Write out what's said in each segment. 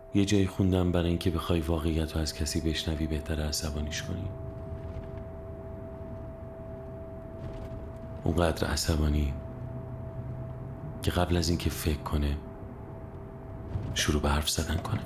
یه جایی خوندم برای اینکه بخوای واقعیت رو از کسی بشنوی بهتره عصبانیش کنی. اونقدر عصبانی که قبل از اینکه فکر کنه شروع به حرف زدن کنه.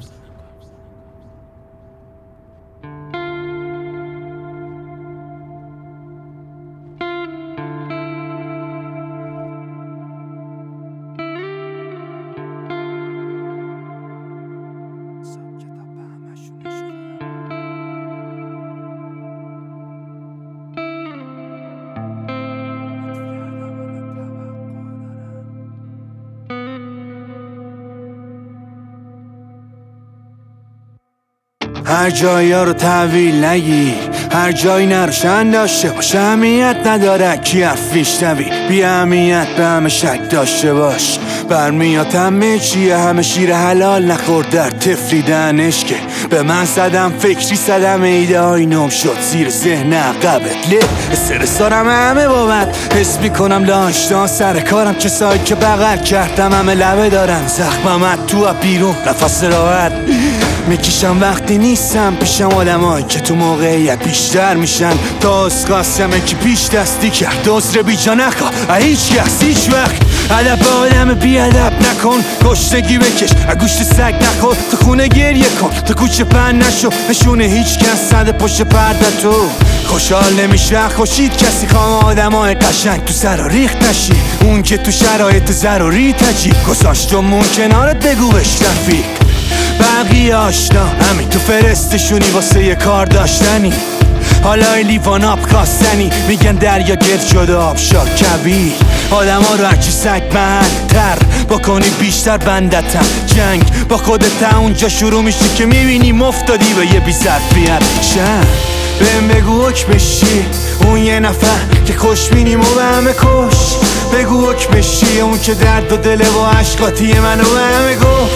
هر جایی ها رو تحویل نگیر، هر جایی نروشن داشته باش. اهمیت نداره کی حرف میشنوی، بی اهمیت به همه شک داشته باش. برمیاد همه چیه، همه شیر حلال نخورد در تفریدنش که به من زدم فکری زدم ایده های نم شد زیر ذهن عقبت. له استرس دارم همه بابت، حس میکنم لانشتان سر کارم. کسایی که بغل کردم همه لبه دارن زخممت تو بیرون نفس راحت میکشم وقتی نیستم پیشم. آدمایی که تو موقعیت بیشتر میشن تا اسقاسمه که پیش دستی کرد. عذر بیجا نخواه هیچ کس هیچ وقت. ادب آدم بیادب نکن، گشتگی بکش گوشت سگ نخور. تو خونه گریه کن، تو کوچه پن نشو، نشونه هیچ کس زده پشت پرده. تو خوشحال نمیشه خوشید کسی، خوام آدمای قشنگ تو سر ریخت نشی. اون که تو شرایط ضروری تجی گذاشت جمون کنارت بگو بش رفیق. بقیه آشنا همین تو فرستشونی واسه یه کار داشتنی. حالا لیوان آب کاستنی میگن دریا گرد شده آب شا کبیر. آدم ها رو هرچی سگ محل تر بکنی بیشتر بندتم. جنگ با خودت اونجا شروع میشه که میبینی مفتادی به یه بی ظرفیت. چند بهم بگو حکمش چیه، اون یه نفر که خوشبینیم و به همه کش. بگو حکمش چیه، اون که درد و دله و عشقاتی منو به همه گفت.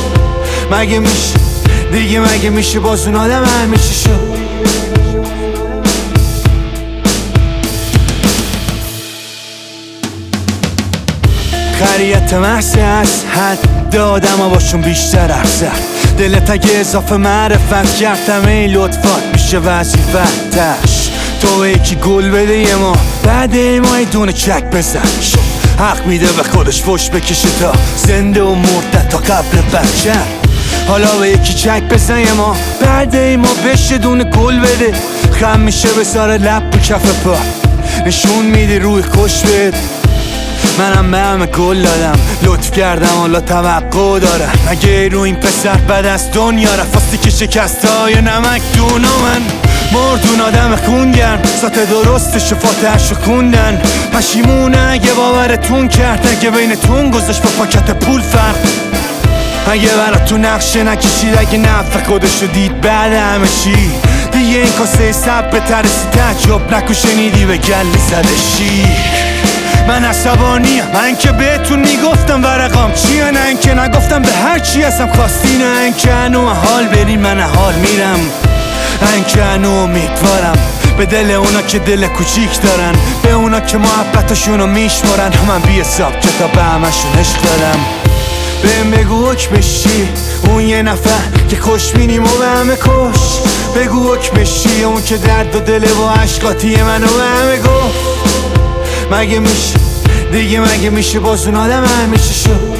مگه میشه دیگه، مگه میشه باز اون آدم همیشه شد. خریت محض از حد آدم ها باشون بیشتر ارزد. دلت اگه اضافه معرفت کردم این لطفات میشه وظیفتش. تو یکی گل بده یه ما بعد ما یه دونه چک بزن. حق میده به خودش فش بکشه تا زنده و مرده تا قبل بچه. حالا به یکی چک بزن یه ما بعد ما بشه دونه گل بده. خم میشه بساره لب و کف پا نشون میده روی خوش بده. منم به همه گل دادم لطف کردم حالا توقع دارم. مگه رو این پسر بعد از دنیا رفاستی که شکسته های نمک دونا. من مردون آدم خونگرم ساعت درست شفاتش رو خوندن. پشیمونه اگه باورتون کرد، اگه بینتون گذاشت با پاکت پول فرق. اگه براتون نقشه نکشید، اگه نفع خودشو دید بعد همه چی. دیگه این کاسه سب به ترسی تعجب نکو شنیدی به گله زده شیر. من عصبانیم، من که بهتون میگفتم ورقام چیه، نه اینکه نگفتم به هر چی هستم خواستی. نه اینکه هنو حال برین من حال میرم، نه اینکه هنو امیدوارم به دل اونا که دل کوچیک دارن، به اونا که محبتشونو میشمارن. من بی حساب کتاب به همشون عشق دارم. بهم بگو حکمش چیه، اون یه نفر که خوشبینیم و به همه کش. بگو حکمش چیه، اون که درد و دله و عشقاتی منو به همه گفت. مگه میشه دیگه، مگه میشه باز اون آدم همیشه شد.